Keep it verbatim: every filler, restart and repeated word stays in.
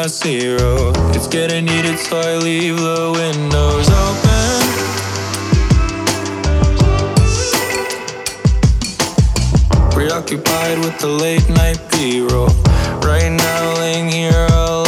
my zero. It's getting heated, so I leave the windows open. Preoccupied with the late night B-roll. Right now laying here alone